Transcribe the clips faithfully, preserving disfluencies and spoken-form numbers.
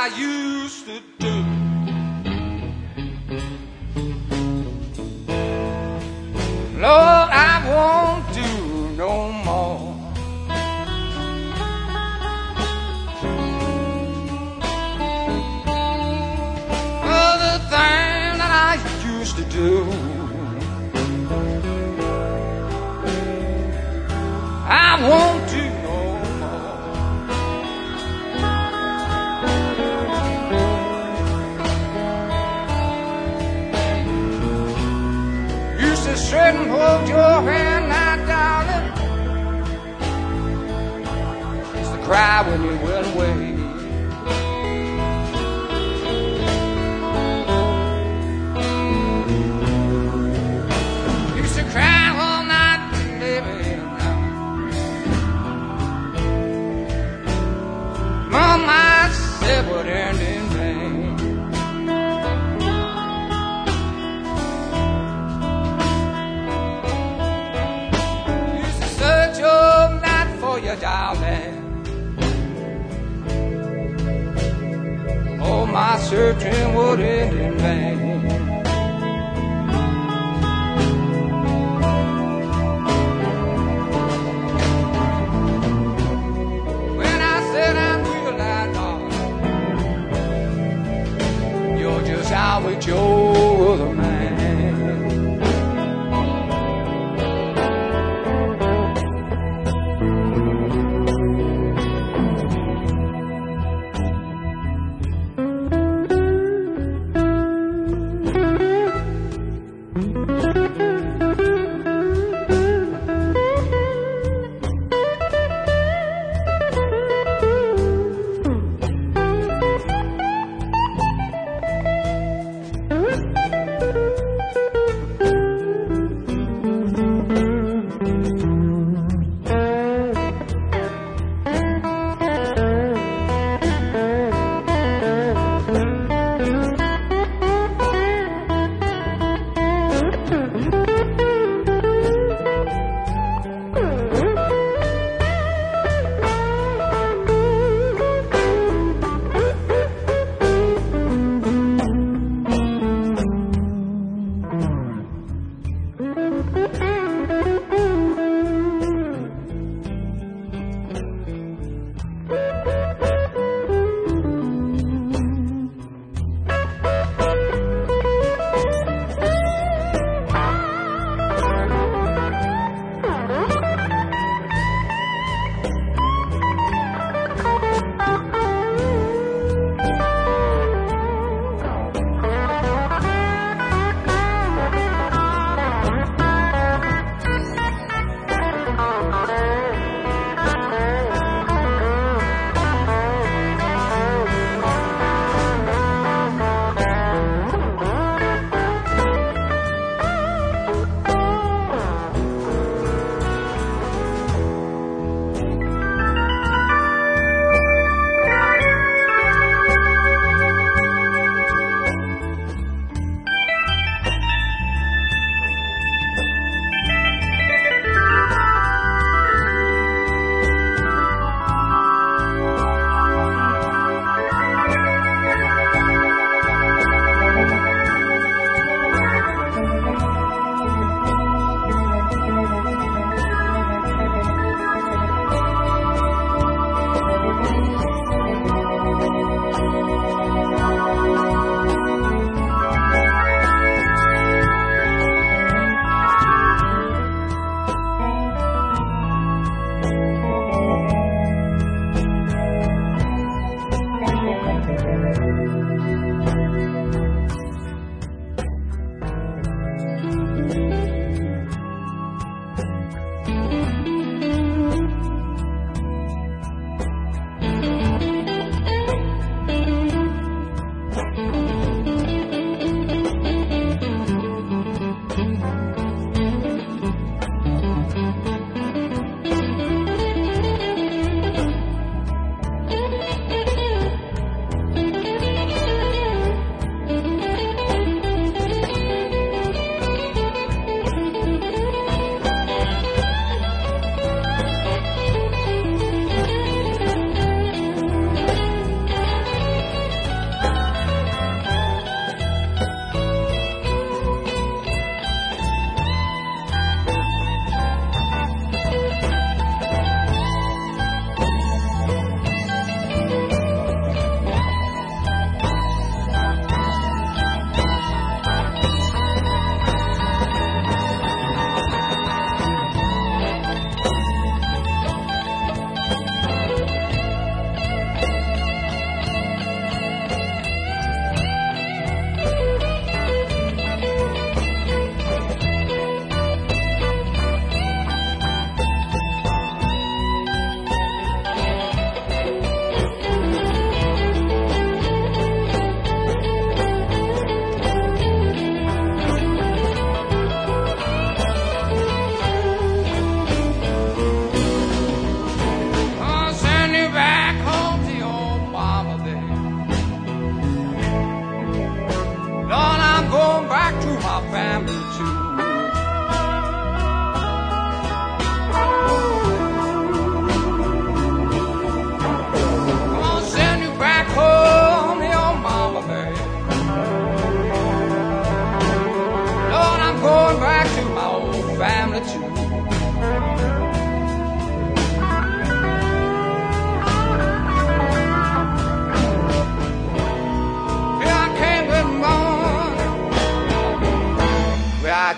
used to do. Lord, I won't do no more. Oh, the thing that I used to do. I won't do no more. Used to sit and hold your hand now, darling. Used to cry when you went away. Used to cry all night, baby. Mom, I said would end in vain. Used to search all night for you, darling. Oh, my searching would end in vain. Out with your other man.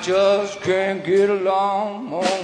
just can't get along on